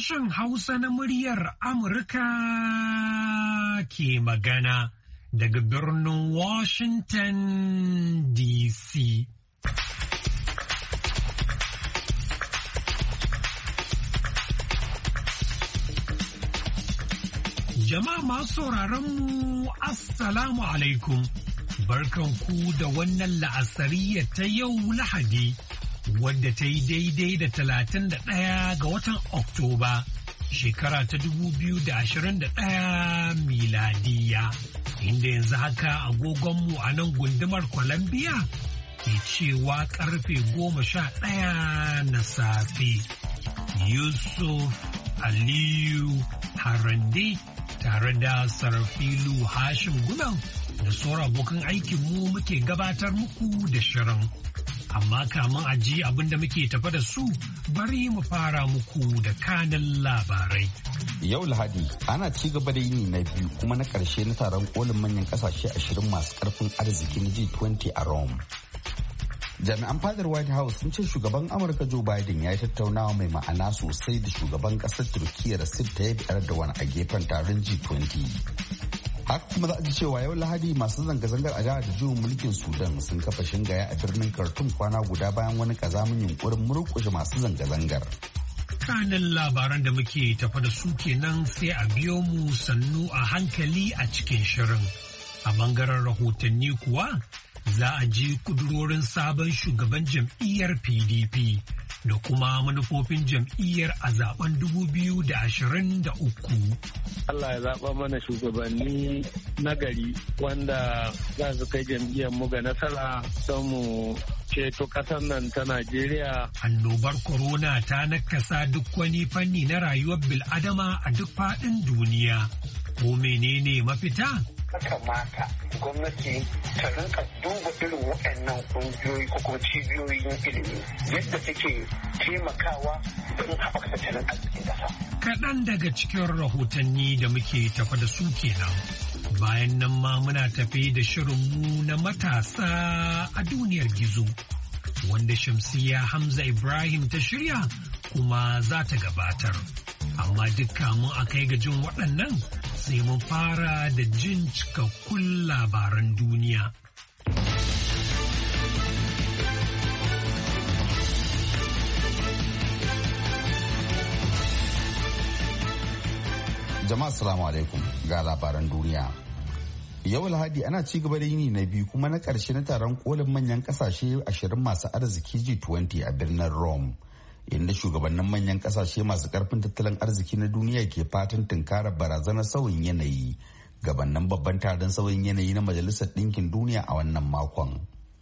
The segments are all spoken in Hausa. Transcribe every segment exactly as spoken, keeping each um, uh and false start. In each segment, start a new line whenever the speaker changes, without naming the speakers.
Sashen Hausa na muryar Amurka ke magana daga birnin Washington D C. Jama'a masu sauraronmu, Assalamu alaikum, barkanku da wannan la'asariya ta yau Lahadi. Wadda ta yi daidai da talatin da ɗaya ga watan Oktoba, shekara ta dubu biyu da ashirin da ɗaya miladiya, inda yanzu haka agogonmu a nan gundumar Columbia ke cewa karfe goma sha ɗaya na safe. Yusuf Aliyu Harande tare da Sarfilu Hashim Gunan da sauran abokan aikinmu muke gabatar muku da shirin. Amma kamun a ji abin da muke tafa da su, bari mu fara muku da kanin labarai.
Yau Lahadi ana ci gaba da yini na biyu kuma na ƙarshe na taron kolin manyan ƙasashe ashirin masu ƙarfin arziki na G twenty a Rome. Jami'an fadar White House sun ce shugaban Amurka Joe Biden ya yi tattaunawa mai ma'ana sosai da shugaban ƙasar Turkiyya Recep Tayyip Erdogan a gefen taron G twenty. Haka kuma za a ji cewa yau Lahadi masu zanga-zangar adawa da juyin mulkin Sudan sun kafa shingaya a birnin Khartoum kwana guda bayan wani kazamin yunkurin murƙushe masu zanga-zangar.
Kanin labaran da muke tafa da su kenan sai a biyo mu sannu a hankali a cikin shirin. A bangaren rahotanni kuwa za a ji kudurorin sabon shugaban jam'iyyar P D P da kuma manufofin jam'iyyar a zaben dubu biyu da ashirin da uku.
Allah ya zaɓa mana shugabanni nagari wanda za su kai jam'iyyar mu ga nasara don mu ceto ƙasar nan ta Najeriya.
Annobar corona ta nakasa duk wani fanni na rayuwar bil'adama a duk faɗin duniya. Ko menene mafita?
Kamata gwamnati ta rinka duba irin waɗannan ƙungiyoyi ko kuma cibiyoyin ilimi yadda suke taimakawa don haɓaka tattalin arzikin ƙasa.
Kaɗan daga cikin rahotanni da muke tafa da su kenan. Bayan nan ma muna tafe da shirinmu na matasa a duniyar gizo, wanda Shamsiya Hamza Ibrahim ta shirya kuma za ta gabatar. Amma dukka mun a kai ga jin waɗannan sai mun fara da jin cikakkun labaran duniya.
Jama'a salamu alaikum ga labaran duniya. Yau Lahadi ana ci gaba da yini na biyu kuma na ƙarshe na taron kolin manyan ƙasashe ashirin masu arziki G twenty a birnin Rome. Inda shugabannin manyan kasashe masu karfin tattalin arziki na duniya ke fatan tunkarar barazanar sauyin yanayi gabanin babban taron sauyin yanayi na Majalisar Ɗinkin Duniya a wannan makon.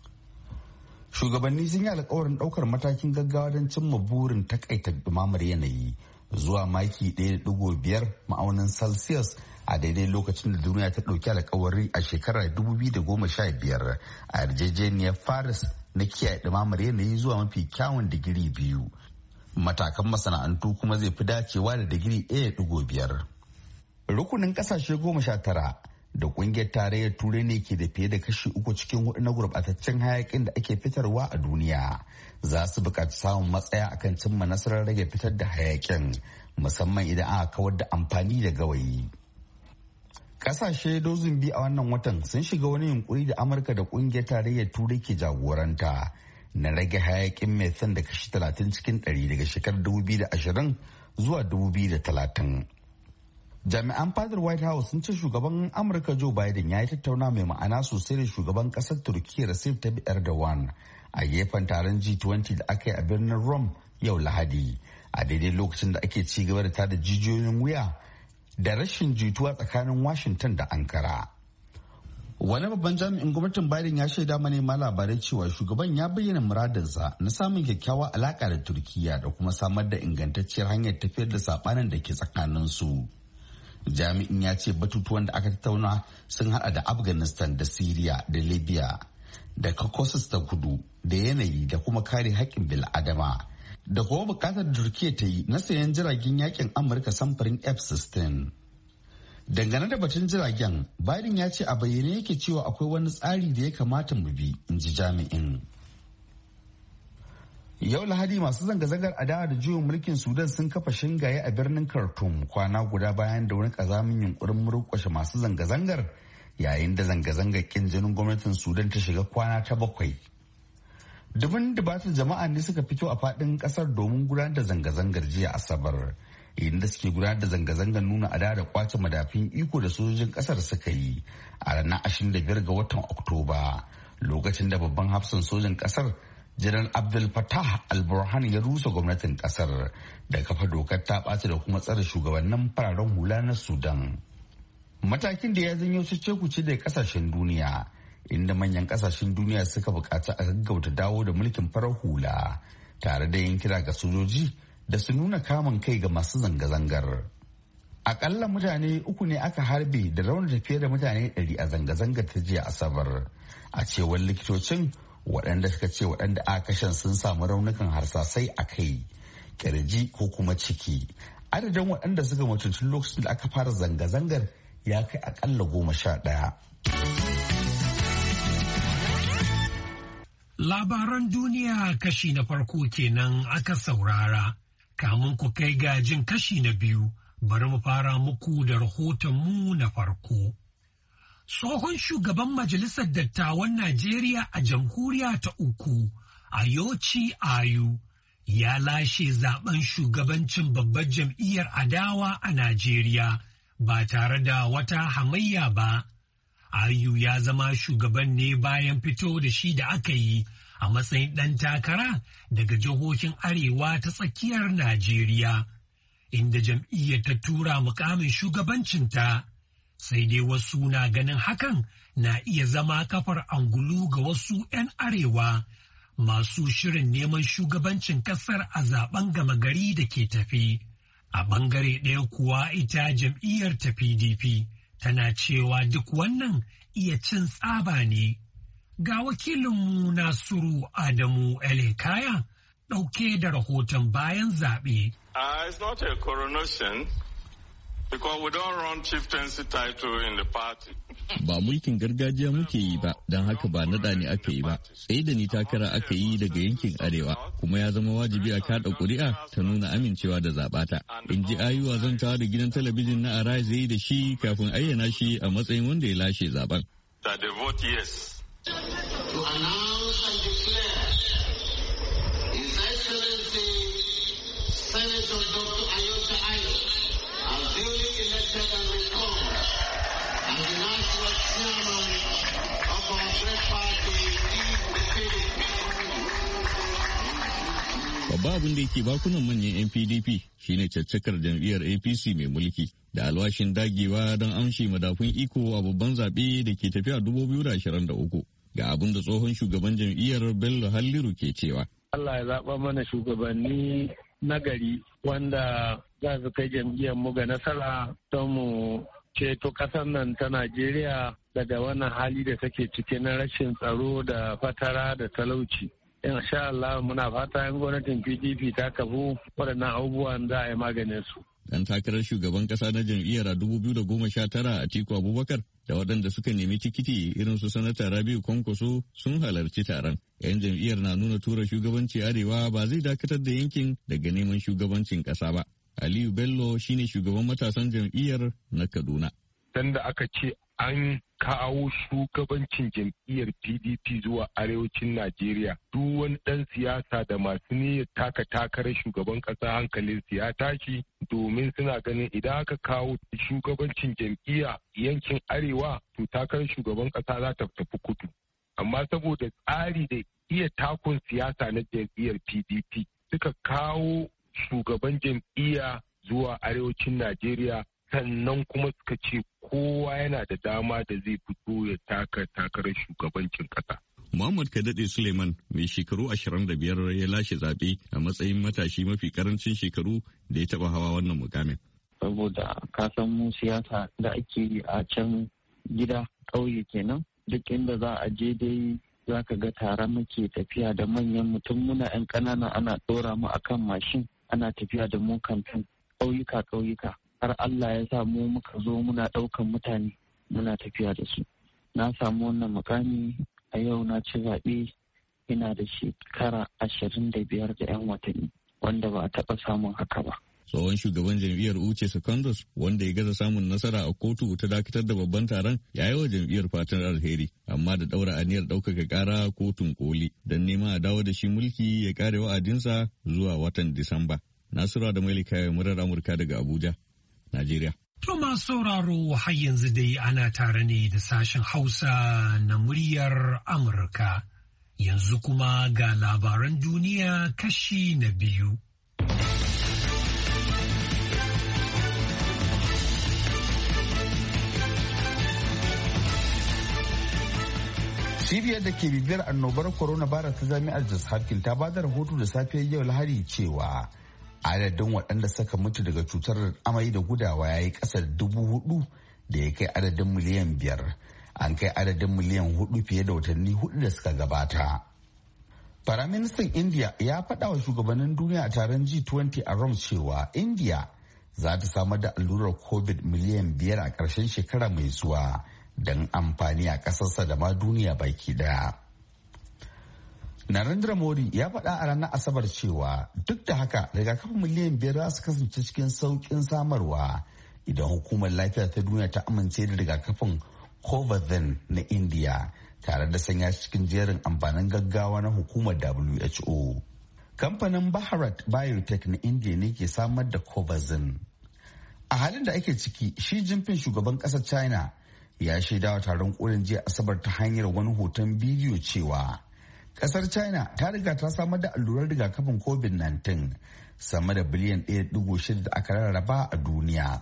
Shugabanni sun yi alkawarin ɗaukar matakin gaggawa don cimma burin takaita dumamar yanayi zuwa maki ɗaya da ɗigo biyar ma'aunin Celsius a daidai lokacin da duniya ta ɗauki alkawari a shekarar dubu biyu da goma sha biyar a yarjejeniyar Paris na kiyaye dumamar yanayi zuwa mafi kyawun digiri biyu. Matakan masana'antu kuma zai fi dacewa da digiri ɗaya da ɗigo biyar. Rukunin ƙasashe goma sha tara da ƙungiyar tarayyar turai ne ke da fiye da kashi uku cikin hudu na gurɓataccen hayakin da ake fitarwa a duniya za su buƙaci samun matsaya akan cimma nasarar rage fitar da hayakin musamman idan aka kawar da amfani da gawayi. Ƙasashe dozin biyu a wannan watan sun shiga wani yunkuri da Amurka da ƙungiyar tarayyar turai ke jagoranta na rage hayakin methane da kashi talatin cikin ɗari daga shekarar dubu biyu da ashirin zuwa dubu biyu da talatin. Jami'an fadar White House sun ce shugaban Amurka Joe Biden ya yi tattauna mai ma'ana sosai da shugaban ƙasar Turkiyya Recep Tayyip Erdogan a gefen taron G twenty da aka yi a birnin Rome yau Lahadi a daidai lokacin da ake ci gaba da tada jijiyoyin wuya da rashin jituwa tsakanin Washington da Ankara. Wani babban jami'in gwamnatin Biden ya shaida manema labarai cewa shugaban ya bayyana muradinsa na samun kyakkyawar alaka da Turkiyya da kuma samar da ingantacciyar hanyar tafiyar da sabanin da ke tsakanin su. Jami'in ya ce batutuwan da aka tattauna sun hada da Afghanistan da Syria da Libya da Caucasus ta kudu da yanayi da kuma kare haƙƙin bil'adama da kuma buƙatar da Turkiyya ta yi na sayan jiragen yakin Amurka samfurin F sixteen. Dangane da batun jiragen, Biden ya ce a bayyane yake cewa akwai wani tsari da ya kamata mu bi, in ji jami'in. Yau Lahadi masu zanga-zangar adawa da juyin mulkin Sudan sun kafa shingaye a birnin Khartoum kwana guda bayan da wani kazamin yunkurin murƙushe masu zanga-zangar yayin da zanga-zangar kin jinin gwamnatin Sudan ta shiga kwana ta bakwai. Dubin dubatar jama'a ne suka fito a faɗin ƙasar domin gudanar da zanga-zangar jiya Asabar, inda suke gudanar da zanga-zangar nuna adawa da kwace madafin iko da sojojin ƙasar suka yi a ranar ashirin da biyar ga watan Oktoba, lokacin da babban hafsan sojin ƙasar Janar Abdul Fattah al-Burhan ya rusa gwamnatin ƙasar da kafa dokar ta ɓaci da kuma tsare shugabannin fararen hula na Sudan. Matakin da ya janyo cece-kuce da ƙasashen duniya, inda manyan kasashen duniya suka bukaci a gaggauta dawo da mulkin farar hula tare da yin kira ga sojoji da su nuna kamun kai ga masu zanga-zangar. Akalla mutane uku ne aka harbe da raunata fiye da mutane ɗari a zanga-zangar ta jiya Asabar, a cewar likitocin waɗanda suka ce waɗanda aka kashe sun samu raunukan harsasai a kai, kirji ko kuma ciki. Adadin waɗanda suka mutu tun lokacin da aka fara zanga-zangar ya kai akalla goma sha ɗaya.
Labaran duniya kashi na farko kenan aka saurara, kamun ku kai gajin kashi na biyu bari mu fara muku da rahotonmu na farko. Tsohon shugaban Majalisar Dattawan Najeriya a jamhuriya ta uku, Ayoci Ayu, ya lashe zaben shugabancin babbar jam'iyyar adawa a Najeriya ba tare da wata hamayya ba. Ayu ya zama shugaban ne bayan fito da shi da aka yi a matsayin ɗan takara daga jihohin Arewa ta tsakiyar Najeriya, inda jam'iyyar ta tura mukamin shugabancinta. Sai dai wasu na ganin hakan na iya zama kafar angulu ga wasu 'yan Arewa masu shirin neman shugabancin ƙasar a zaben gama gari da ke tafi. A ɓangare ɗaya kuwa ita jam'iyyar ta P D P. Tana cewa duk wannan iya cin tsaba ne. Ga wakilinmu Nasiru Adamu Elekaya ɗauke da rahoton bayan zaɓe.
Uh, it's not a coronation because we don't run chieftaincy title in the party.
Ba mulkin gargajiya muke yi ba, don haka ba naɗa ne aka yi ba. Tsaye da ni takara aka yi daga yankin Arewa, kuma ya zama wajibi a kaɗa ƙuri'a ta nuna amincewa da zaɓata. In ji Ayuwa zan kawo da gidan talabijin na Arise zai da shi kafin ayyana shi a matsayin wanda ya lashe zaben.
That they vote yes.
To announce and declare His Excellency Senator Doctor Ayoci Ayu as duly elected and returned as the national chairman of our great party, the P D P.
Babba abin da yake bakunan manyan 'yan P D P shine caccakar jam'iyyar A P C mai mulki da alwashin dagewa don amshi madafun iko a babban zaɓe da ke tafiya dubu biyu da ashirin da uku. Ga abin da tsohon shugaban jam'iyyar Bello Halliru ke cewa.
Allah ya zaɓa mana shugabanni nagari wanda za su kai jam'iyyar mu ga nasara don mu ceto ƙasar nan ta Najeriya daga wannan hali da take ciki na rashin tsaro da fatara da talauci. Insha Allah muna fata yan gwamnatin P D P ta kafu waɗannan abubuwan za a yi maganin su.
Dan takarar shugaban kasa na jam'iyyar a dubu biyu da goma sha tara Atiku Abubakar da waɗanda suka nemi tikiti irin su sanata Rabiu Kwankwaso sun halarci taron. 'Yan jam'iyyar na nuna tura shugabanci Arewa ba zai dakatar da yankin daga neman shugabancin ƙasa ba. Aliyu Bello shine shugaban matasan jam'iyyar na Kaduna.
Dan da aka ce an kawo shugabancin jam'iyyar P D P zuwa arewacin Najeriya, duk wani ɗan siyasa da masu niyyar taka takarar shugaban ƙasa hankalin ya tashi, domin suna ganin idan aka kawo shugabancin jam'iyya yankin arewa to takarar shugaban ƙasa za ta tafi kudu. Amma saboda tsari da iya takun siyasa na jam'iyyar P D P suka kawo shugaban jam'iyya zuwa arewacin Najeriya, sannan kuma suka ce kowa yana da dama da zai fito ya taka takarar shugabancin kasa.
Muhammad Kadade Suleiman mai shekaru ashirin da biyar ya lashe zaɓe a matsayin matashi mafi karancin shekaru da ya taɓa hawa wannan mukamin.
Saboda ka san mu siyasa da ake yi a can gida ƙauye kenan, duk inda za a je dai za ka ga tare muke tafiya da manyan mutum, muna 'yan ƙanana ana ɗora mu akan mashin ana tafiya da mu kamfen ƙauyuka ƙauyuka. Har Allah ya sa mu muka zo muna ɗaukan mutane muna tafiya da su. Na samu wannan mukami a yau, na ci zaɓe ina da shekara ashirin da biyar da 'yan watanni wanda ba a taɓa samun haka ba.
Tsohon shugaban jam'iyyar Uche Secondos wanda ya gaza samun nasara a kotu ta dakatar da babban taron ya yi wa jam'iyyar fatan alheri amma da ɗaura aniyar ɗaukaka ƙara kotun koli don neman a dawo da shi mulki ya kare wa'adinsa zuwa watan Disamba. Nasiru da Malika ya murar Amurka daga Abuja, Najeriya.
To masu sauraro har yanzu dai ana tare ne da sashen Hausa na muryar Amurka. Yanzu kuma ga labaran duniya kashi na biyu.
Cibiyar da ke bibiyar annobar coronavirus ta jami'ar Johns Hopkins ta ba da rahoto da safiyar yau Lahadi cewa adadin waɗanda suka mutu daga cutar amai da gudawa ya yi ƙasa da dubu hudu da ya kai adadin miliyan biyar. An kai adadin miliyan hudu fiye da watanni hudu da suka gabata. Firaministan India ya faɗa wa shugabannin duniya a taron G twenty a Rome cewa India za ta samar da allurar COVID miliyan biyar a ƙarshen shekara mai zuwa don amfani a ƙasarsa da ma duniya baki daya. Narendra Modi ya faɗa a ranar Asabar cewa duk da haka rigakafin miliyan biyar za su kasance cikin sauƙin samarwa idan hukumar lafiya ta duniya ta amince da rigakafin Covaxin na India tare da sanya cikin jerin amfanin gaggawa na hukumar W H O. Kamfanin Bharat Biotech na India ne ke samar da Covaxin. A halin da ake ciki, Xi Jinping shugaban ƙasar China ya shaidawa taron kolin jiya Asabar ta hanyar wani hoton bidiyo cewa kasar China ta riga ta samar da allurar rigakafin COVID nineteen sama da biliyan ɗaya da ɗigo shida da aka rarraba a duniya.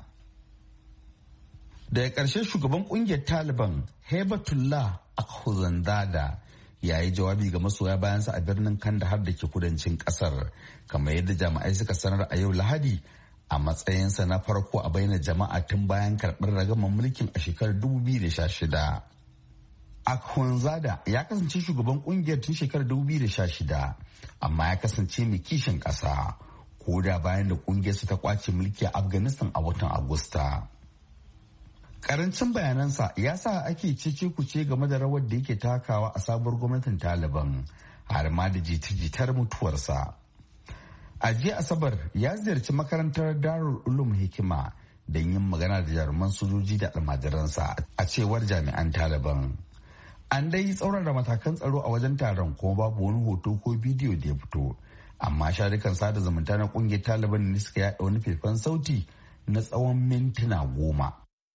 Daga ƙarshe shugaban ƙungiyar Taliban Hebatullah Akhundzada ya yi jawabi ga masoya bayansa a birnin Kandahar da ke kudancin ƙasar kamar yadda jami'ai suka sanar a yau Lahadi a matsayinsa na farko a bayyana jama'a tun bayan karɓar ragaman mulkin a shekarar dubu biyu da sha shida. Akhundzada ya kasance shugaban kungiyar tun shekarar dubu biyu da sha shida amma ya kasance mai kishin ƙasa ko da bayan da kungiyarsa ta kwace mulki a Afghanistan a watan Agusta. Karancin bayanansa ya sa ake cece kuce game da rawar da yake takawa a sabuwar gwamnatin Taliban har ma da jita-jitar mutuwarsa. A jiya Asabar ya ziyarci makarantar Darul Ulum Hikima don yin magana da jaruman sojoji da almajiransa a cewar jami'an Taliban. An dai tsaurara matakan tsaro a wajen taron kuma babu wani hoto ko bidiyo da ya fito, amma sharukan sada zumunta na kungiyar Taliban ne suka yaɗa wani faifan sauti na tsawon mintuna goma.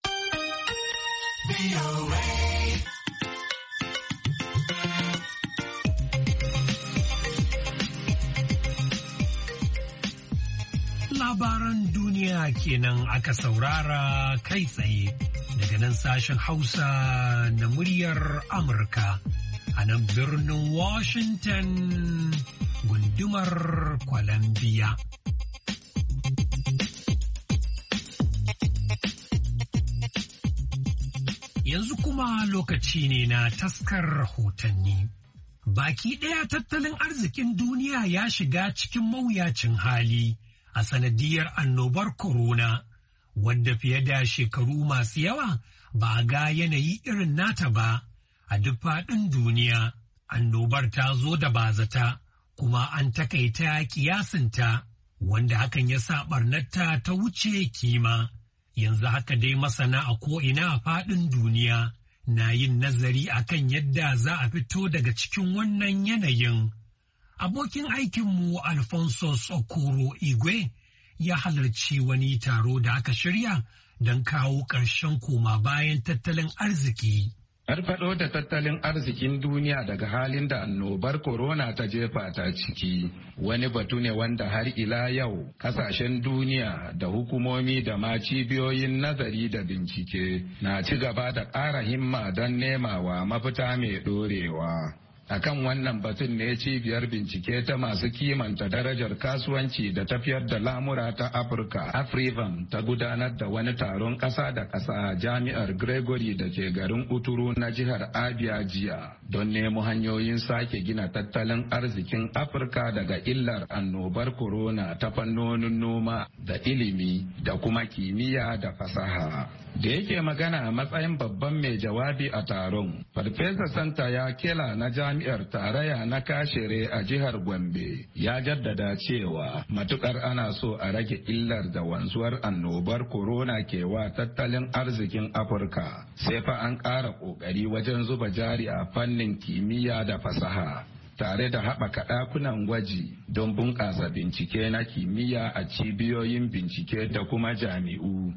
Labaran duniya kenan aka saurara kai tsaye daga nan sashen Hausa na muryar Amurka a nan birnin Washington gundumar Columbia. Yanzu kuma lokaci ne na taskar rahotanni. Baki ɗaya tattalin arzikin duniya ya shiga cikin mawuyacin hali a sanadiyar annobar corona, wadda fiye da shekaru masu yawa ba a ga yanayi irin nata ba a duk faɗin duniya. Annobar ta zo da bazata kuma an takaita kiyasinta, wanda hakan ya sa ɓarnarta ta wuce kima. Yanzu haka dai masana a ko'ina a faɗin duniya na yin nazari akan yadda za a fito daga cikin wannan yanayin. Abokin aikinmu Alphonsus Okoro Igwe ya halarci wani taro da aka shirya don kawo ƙarshen koma bayan tattalin arziki.
Farfaɗo da tattalin arzikin duniya daga halin da annobar corona ta jefa ta ciki wani batu ne wanda har ila yau kasashen duniya da hukumomi da ma cibiyoyin nazari da bincike na ci gaba da ƙara himma don nemawa mafita mai ɗorewa. Akan wannan batun ne cibiyar bincike ta masu kimanta darajar kasuwanci da tafiyar da lamura ta Afirka, Afrivan, ta gudanar da wani taron ƙasa da ƙasa jami'ar Gregory da ke garin Uturu na jihar Abia jiya don nemo hanyoyin sake gina tattalin arzikin Afirka daga illar annobar corona ta fannonin noma da ilimi da kuma kimiyya da fasaha. Da yake magana a matsayin babban mai jawabi a taron, Farfesa Santa ya kela na jami'ar tarayya na Kashere a jihar Gombe ya jaddada cewa matukar ana so a rage illar da wanzuwar annobar corona ke wa tattalin arzikin Afirka, sai fa an ƙara ƙoƙari wajen zuba jari a fannin kimiyya da fasaha, tare da haɓaka ɗakunan gwaji don bunƙasa bincike na kimiyya a cibiyoyin bincike da kuma jami'u.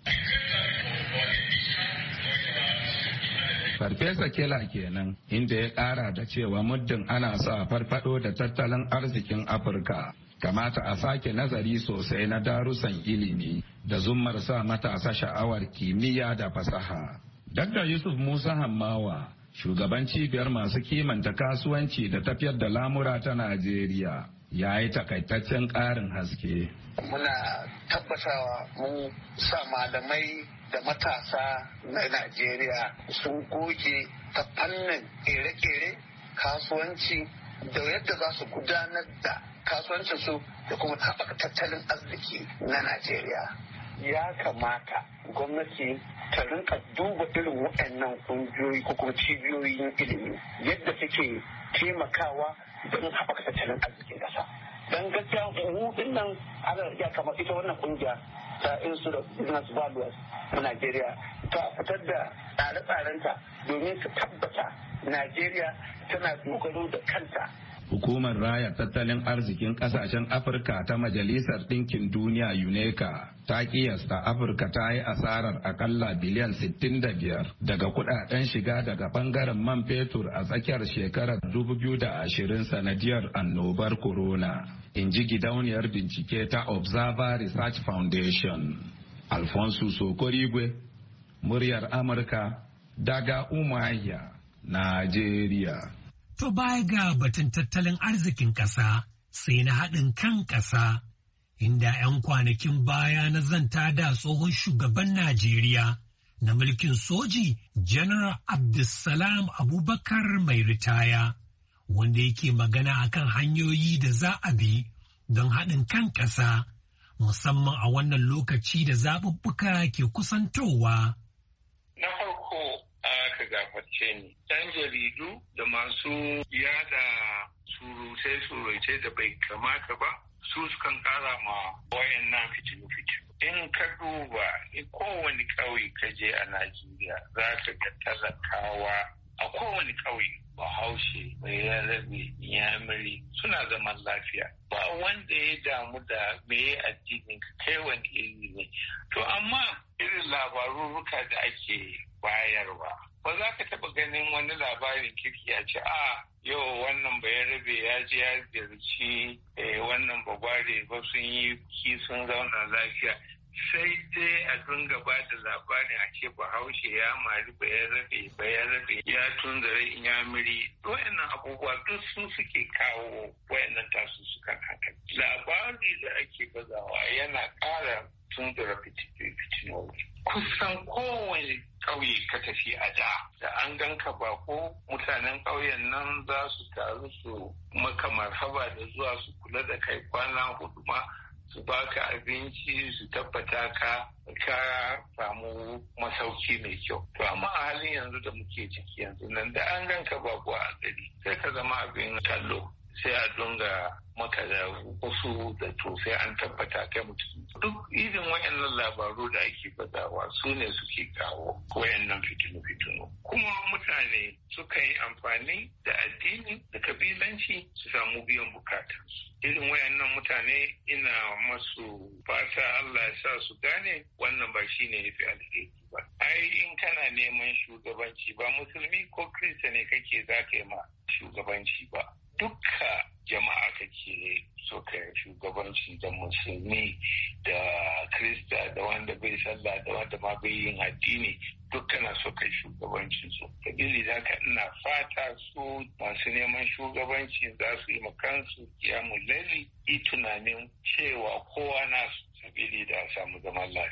Farfesa Kela kenan, inda ya ƙara da cewa muddin ana sa farfado da tattalin arzikin Afirka, kamata a sake nazari sosai na darussan ilimi da zummar sa matasa sha'awar kimiyya da fasaha. Dakta Yusuf Musa Hammawa, shugaban cibiyar masu kimanta kasuwanci da tafiyar da lamura ta Najeriya, ya yi takaitaccen ƙarin haske.
Muna tabbatawa mun sa malamai da matasa na Najeriya sun goge ta fannin kere-kere, kasuwanci da yadda za su gudanar da kasuwancinsu da kuma haɓaka tattalin arziki na Najeriya. Ya kamata gwamnati ta rinka duba irin waɗannan ƙungiyoyi ko kuma cibiyoyin ilimi yadda suke taimakawa don haɓaka tattalin arzikin ƙasa. Don gaskiya mu din nan ana ya kamar ita wannan ƙungiya ta Institute of Business Values na Najeriya ta fitar da tsare-tsarenta domin su tabbata Najeriya tana dogaro da kanta.
Hukumar Raya Tattalin Arzikin Ƙasashen Afirka ta Majalisar Ɗinkin Duniya UNECA ta kiyasta Afirka ta yi asarar akalla biliyan sittin da biyar daga kudaden shiga daga bangaren man fetur a tsakiyar shekarar dubu biyu da ashirin sanadiyar annobar corona, in ji gidauniyar bincike ta Observer Research Foundation. Alfonso Sokorigwe, muryar Amurka, daga Umuahia, Najeriya.
To baya ga batun tattalin arzikin ƙasa sai na haɗin kan ƙasa, inda 'yan kwanakin baya na zanta da tsohon shugaban Najeriya na mulkin soji General Abdulsalam Abubakar mai ritaya, wanda yake magana akan hanyoyi da za a bi don haɗin kan ƙasa, musamman a wannan lokaci da zaɓuɓɓuka ke kusantowa.
Na farko aka gafarce ni, ɗan jaridu da masu yada surutai-surutai da bai kamata ba, su sukan ƙara ma wayannan fitilu-fitilu. In ka duba kowane ƙauye ka je a Najeriya za ka ga talakawa a kowane ƙauye. Bahaushe, mai yarabe, yamiri suna zaman lafiya. Ba wanda ya damu da me addinin kai wani iri ne. To amma irin labaruruka da ake bayarwa. Ba za ka taɓa ganin wani labarin kirki ya ce, a yau wannan bai rabe ya je ya ziyarci wannan bagware ba sun yi ki sun zauna lafiya. Sai dai a dunga ba da labarin a ce bahaushe ya mari bayan rabe bayan rabe ya tunzare inyamiri. Wayannan abubuwa duk sun suke kawo wayannan tasu sukan hankali. Labari da ake bazawa yana ƙara tunzura fitinoli. Kusan kowane ƙauye ka tafi a da da an ganka bako mutanen ƙauyen nan za su taru su maka marhaba da zuwa su kula da kai kwana hudu ma su baka abinci su tabbata ka ka samu masauki mai kyau. To amma a halin yanzu da muke ciki yanzu nan da an ganka bako a gari sai ka zama abin kallo. Sai a dunga maka da wasu da to sai an tabbata kai mutum. Duk irin wayannan labaru da ake badawa su ne suke kawo wayannan fitinu-fitinu. Kuma mutane suka yi amfani da addini da kabilanci su samu biyan bukatarsu. Irin wayannan mutane ina masu fata Allah ya sa su gane wannan ba shi ne ya fi alheri ba. Ai in kana neman shugabanci ba musulmi ko kirista ne kake za ka yi ma shugabanci ba. Dukka jama'a kake so ka shugabanci da musulmi da krista da wanda bai sallah da wanda ma bai yin addini dukkana so ka shugabancin su. Sabili da haka ina fata su masu neman shugabanci za su yi makansu kiyamun laili yi tunanin cewa kowa nasu sabili da samu zaman lafiya.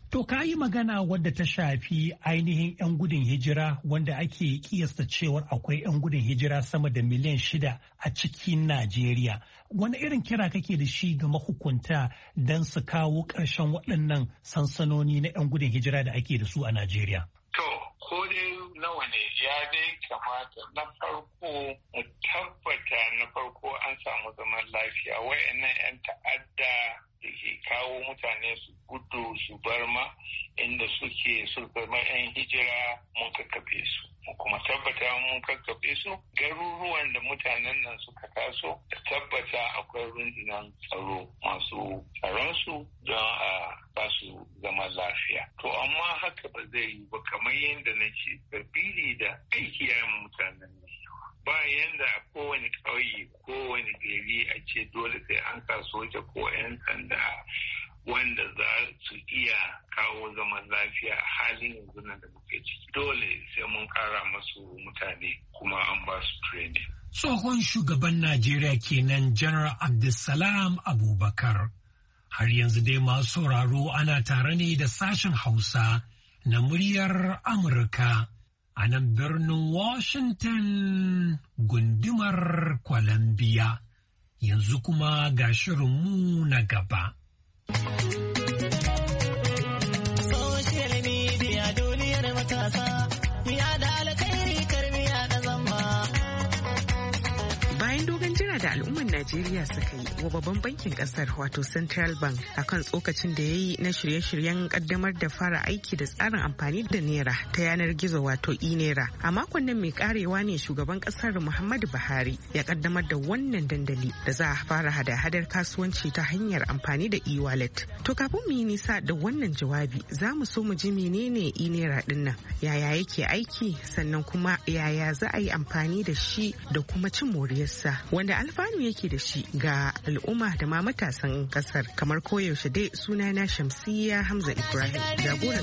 To ka yi magana wadda ta shafi ainihin 'yan gudun hijira wanda ake kiyasta cewar akwai 'yan gudun hijira sama da miliyan shida a cikin Najeriya. Wani irin kira kake da shi ga mahukunta don su kawo ƙarshen waɗannan sansanoni na 'yan gudun hijira da ake da su a Najeriya?
To, ko dai nawa ne ya dai kamata na farko mu tabbata na farko an samu zaman lafiya. Wayannan 'yan ta'adda da ke kawo mutane su gudu su bar ma inda suke su zama 'yan hijira mun kakkafe su. Kuma tabbata mun kakkafe su garuruwan da mutanen nan suka taso da tabbata akwai rundunan tsaro masu tsaron su don a ba su zaman lafiya. To amma haka ba zai yi ba kamar yadda na ce sabili da aiki ya yi mutanen nan. Ba yanda a kowane ƙauye kowane gari a ce dole sai an sa soja ko 'yan sanda wanda za su iya kawo zaman lafiya a halin yanzu nan da muke ciki. Dole sai mun kara masu mutane kuma an ba su training.
Tsohon shugaban Najeriya kenan General Abdulsalam Abubakar. Har yanzu dai masu sauraro ana tare ne da sashen Hausa na muryar Amurka. A nan birnin Washington gundumar Columbia. Yanzu kuma ga shirinmu na gaba.
Social media duniyar matasa, ya da alkhairi karmiya da zamba.
Bayan dogon jira da al'ummar Najeriya suka yi wa babban bankin kasar wato Central Bank akan tsokacin da ya yi na shirye-shiryen kaddamar da fara aiki da tsarin amfani da naira ta yanar gizo wato e-naira. A makon nan mai karewa ne shugaban kasar Muhammadu Buhari ya kaddamar da wannan dandali da za a fara hada-hadar kasuwanci ta hanyar amfani da e-wallet. To kafin mu yi nisa da wannan jawabi za mu so mu ji menene e-naira din nan, yaya yake aiki, sannan kuma yaya za a yi amfani da shi da kuma cin moriyarsa, wanda alfanu yake da shi ga al'umma da ma matasan kasar. Kamar koyaushe dai sunana Shamsiyya Hamza Ibrahim, jagoran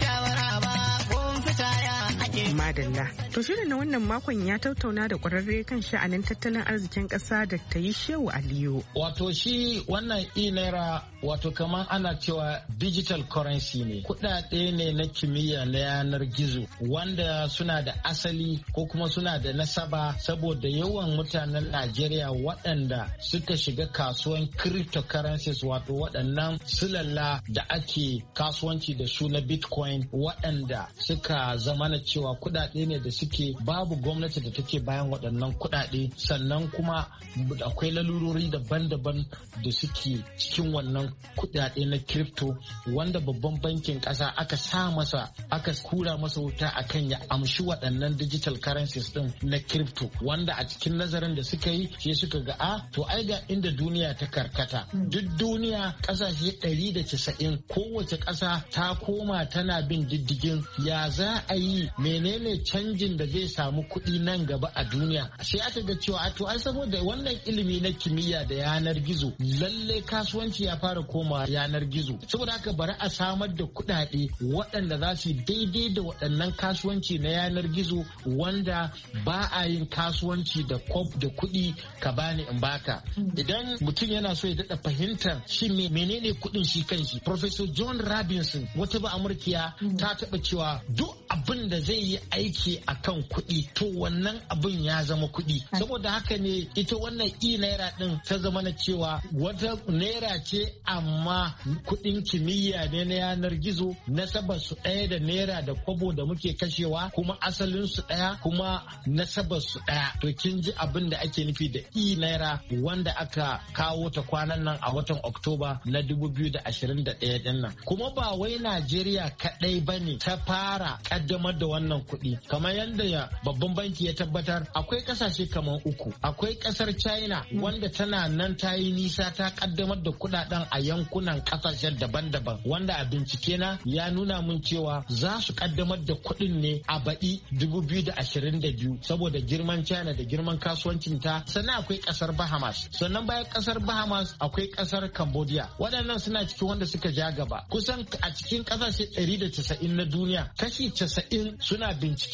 Madalla. To shirin na wannan makon ya tattauna da ƙwararre kan sha'anin tattalin arzikin ƙasa da ta yi Shehu Aliyu.
Wato shi wannan e-naira wato kamar ana cewa digital currency ne. Kuɗaɗe ne na kimiyya na yanar gizo wanda suna da asali ko kuma suna da nasaba saboda yawan mutanen Najeriya waɗanda suka shiga kasuwan cryptocurrencies wato waɗannan silalla da ake kasuwanci da su na Bitcoin waɗanda suka zama na cewa kuɗaɗe ne da suke babu gwamnati da take bayan waɗannan kuɗaɗe, sannan kuma akwai lalurori daban-daban da suke cikin wannan kuɗaɗe na crypto wanda babban bankin ƙasa aka sa masa aka kura masa wuta akan ya amshi waɗannan digital currencies din na crypto, wanda a cikin nazarin da suka yi shi suka ga a to ai ga inda duniya ta karkata. Duk duniya ƙasashe ɗari da casa'in kowace ƙasa ta koma tana bin diddigin ya za a yi menene canjin da zai samu kuɗi nan gaba a duniya. Sai aka ga cewa a to ai saboda wannan ilimi na kimiyya da yanar gizo lalle kasuwanci ya fara koma yanar gizo, saboda haka bari a samar da kuɗaɗe waɗanda za su daidai da waɗannan kasuwanci na yanar gizo wanda ba a yin kasuwanci da kwab da kuɗi ka bani in baka. Idan mutum yana so ya daɗa fahimtar shi menene kuɗin shi kanshi, Professor John Robinson wata ba Amurkiya ta taɓa cewa duk abin da zai yi aiki akan kuɗi to wannan abin ya zama kuɗi. Saboda haka ne ita wannan e-naira ɗin ta zama na cewa wata naira ce amma kuɗin kimiyya ne na yanar gizo, nasabar su ɗaya da naira da kwabo da muke kashewa, kuma asalin su ɗaya kuma nasabar su ɗaya. To kin ji abin da ake nufi da e-naira wanda aka kawo ta kwanan nan a watan Oktoba na dubu biyu da ashirin da ɗaya ɗin nan. Kuma ba wai Najeriya kaɗai ba ne ta fara ƙaddamar da wannan kuɗi. Kamar yadda babban banki ya tabbatar akwai ƙasashe kamar uku. Akwai ƙasar China wanda tana nan ta yi nisa ta ƙaddamar da kuɗaɗen a yankunan ƙasashen daban-daban, wanda a bincike na ya nuna mun cewa za su ƙaddamar da kuɗin ne a baɗi dubu biyu da ashirin da biyu saboda girman China da girman kasuwancin ta. Sannan akwai ƙasar Bahamas, sannan bayan ƙasar Bahamas akwai ƙasar Cambodia. Waɗannan suna cikin wanda suka ja gaba. Kusan a cikin ƙasashe ɗari da casa'in na duniya kashi casa'in suna bincike akan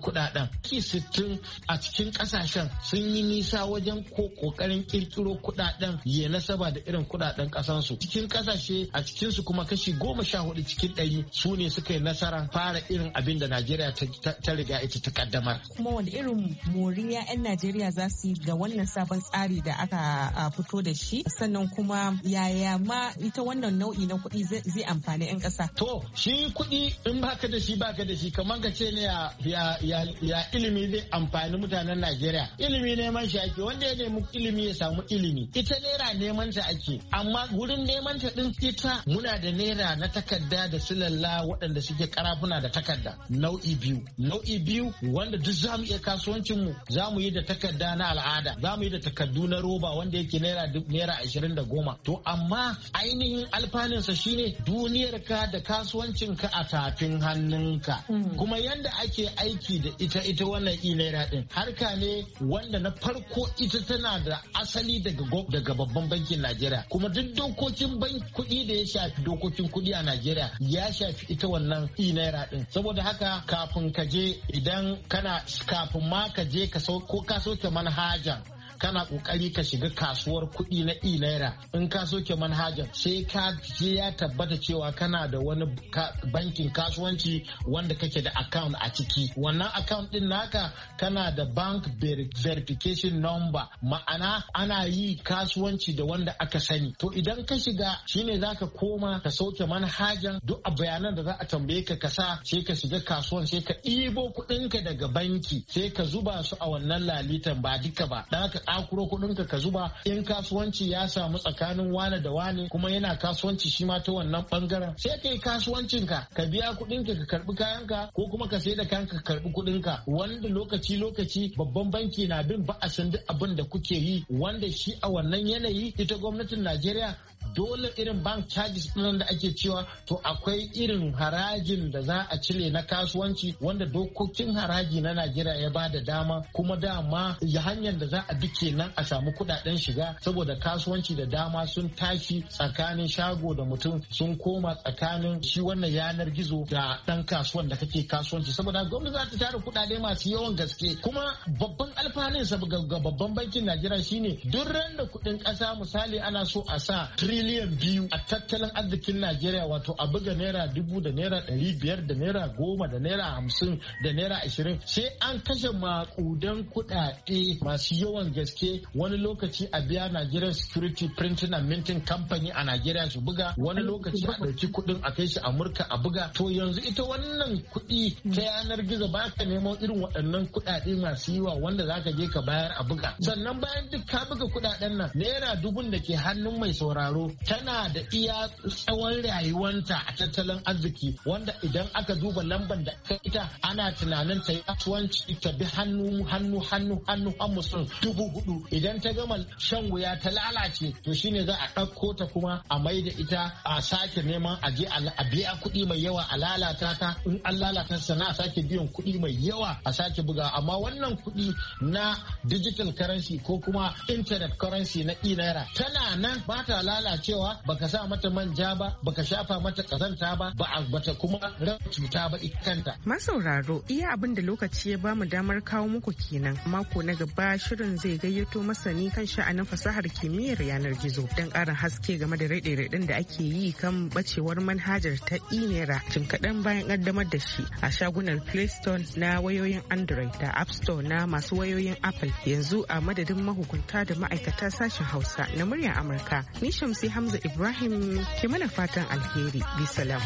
kudaden. Ki sittin a cikin kasashen sun yi nisa wajen ko kokarin kirkiro kudaden ya nasaba da irin kudaden kasansu. Cikin kasashe a cikin su kuma kashi goma sha hudu cikin ɗari su ne suka yi nasara fara irin abin da Najeriya ta riga ita ta kaddamar.
Kuma wani irin moriya 'yan Najeriya za su yi ga wannan sabon tsari da aka fito da shi, sannan kuma yaya ma ita wannan nau'i na kuɗi zai amfani 'yan ƙasa?
To shi kuɗi in baka da shi baka da shi kamar ka ce ne ya ya ilimi zai amfani mutanen Najeriya. Ilimi neman shi ake, wanda ya nemi ilimi ya samu ilimi. Ita naira neman ta ake, amma wurin neman ta din ita muna da naira na takarda da silalla waɗanda suke karafuna da takarda nau'i biyu. Nau'i biyu wanda duk zamu iya kasuwancin mu zamu yi da takarda na al'ada, zamu yi da takardu na roba wanda yake naira naira ashirin da goma. To amma ainihin alfanunsa shine duniyar ka da kasuwancin ka a tafin hannunka. Kuma yanda ake aiki da ita ita wannan e-naira din harka ne wanda na farko ita tana da asali daga daga babban bankin Najeriya, kuma duk dokokin kuɗi da ya shafi dokokin kuɗi a Najeriya ya shafi ita wannan e-naira din. Saboda haka kafin ka je idan kana kafin ma ka je ka ko ka soke manhajan kana kokari ka shiga kasuwar kuɗi na e-naira, in ka soke manhajar sai ka je ya tabbata cewa kana da wani bankin kasuwanci wanda kake da account a ciki. Wannan account din naka kana da bank verification number, ma'ana ana yi kasuwanci da wanda aka sani. To idan ka shiga shine zaka koma ka soke manhajan, duk a bayanan da za a tambaye ka ka sa, sai ka shiga kasuwan sai ka ɗibo kuɗinka daga banki sai ka zuba su a wannan lalitan, ba duka ba, dan haka akuro kuɗinka ka zuba. In kasuwanci ya samu tsakanin wane da wane kuma yana kasuwanci shi ma ta wannan bangaren, sai ka yi kasuwancinka ka biya kuɗinka ka karbi kayanka, ko kuma ka sai da kayanka ka karbi kuɗinka. Wanda lokaci lokaci babban banki na bin ba'asin duk abin da kuke yi, wanda shi a wannan yanayi ita gwamnatin Najeriya dole irin bank charges ɗin da ake cewa to akwai irin harajin da za a cire na kasuwanci wanda dokokin haraji na Najeriya ya ba da dama, kuma dama ya hanyar da za a bi kenan a samu kuɗaɗen shiga, saboda kasuwanci da dama sun tashi tsakanin shago da mutum sun koma tsakanin shi wannan yanar gizo da ɗan kasuwan da kake kasuwanci. Saboda gwamnati za ta tara kuɗaɗe masu yawan gaske, kuma babban alfanun sa ga babban bankin Najeriya shine duk ran da kuɗin ƙasa misali ana so a sa triliyan biyu a tattalin arzikin Najeriya, wato a buga naira dubu da naira ɗari biyar da naira goma da naira hamsin da naira ashirin, sai an kashe makudan kuɗaɗe masu yawan gaske. Wani lokaci a biya Nigerian Security Printing and Minting Company a Najeriya su buga, wani lokaci a ɗauki kuɗin a kai shi Amurka a buga. To yanzu ita wannan kuɗi ta yanar gizo ba ka nemo irin waɗannan kuɗaɗe masu yawa wanda za ka je ka bayar a buga. Sannan bayan duk ka buga kuɗaɗen nan, naira dubun da ke hannun mai sauraro tana da iya tsawon rayuwanta a tattalin arziki, wanda idan aka duba lambar da ita ana tunanin ta yi kasuwanci ta bi hannu hannu hannu hannu har mutum dubu hudu. Idan ta gama shan wuya ta lalace, to shine za a ɗauko ta kuma a mai da ita a sake neman a je a biya kuɗi mai yawa a lalata ta. In an lalata sana a sake biyan kuɗi mai yawa a sake buga. Amma wannan kuɗi na digital currency ko kuma internet currency na e-naira tana nan ba ta lalacewa, baka sa mata manja ba, baka shafa mata kazanta ba, ba bata kuma ran cuta ba ikanta.
Masauraro, iya abin da lokaci ya bamu damar kawo muku kenan. Mako na gaba shirin zai gayyato masani kan sha'anin fasahar kimiyyar yanar gizo don ƙarin haske game da raɗe-raɗen da ake yi kan bacewar manhajar ta e-naira jim kaɗan bayan ƙaddamar da shi a shagunan Play Store na wayoyin Android da App Store na masu wayoyin Apple. Yanzu a madadin mahukunta da ma'aikata sashen Hausa na muryar Amurka, ni Shamsi Hamza Ibrahim ke mana fatan alheri. Bisalam.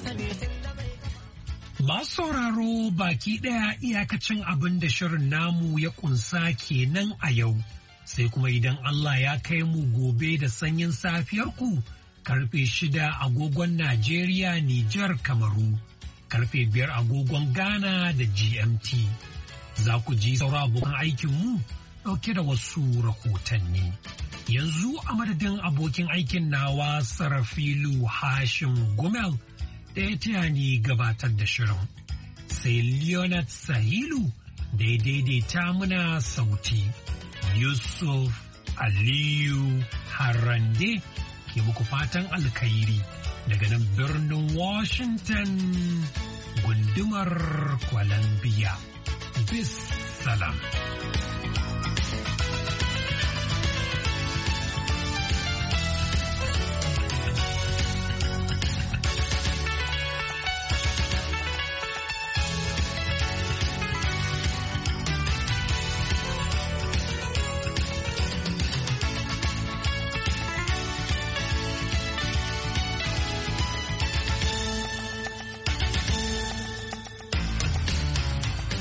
Masu sauraro baki ɗaya iyakacin abin da shirin namu ya kunsa kenan a yau. Sai kuma idan Allah ya kai mu gobe da sanyin safiyar ku karfe shida agogon Najeriya, Nijar, Kamaru, karfe biyar agogon Ghana da G M T. Za ku ji sauran abokan aikinmu ɗauke da wasu rahotanni. Yanzu a madadin abokin aikin nawa Sarafilu Hashim Gumel da ya taya ni gabatar da shirin. Sai Leonard Sahilu da ya daidaita muna sauti. Yusuf Aliyu Harande ke muku fatan alkhairi daga nan birnin Washington gundumar Columbia. Bis salam.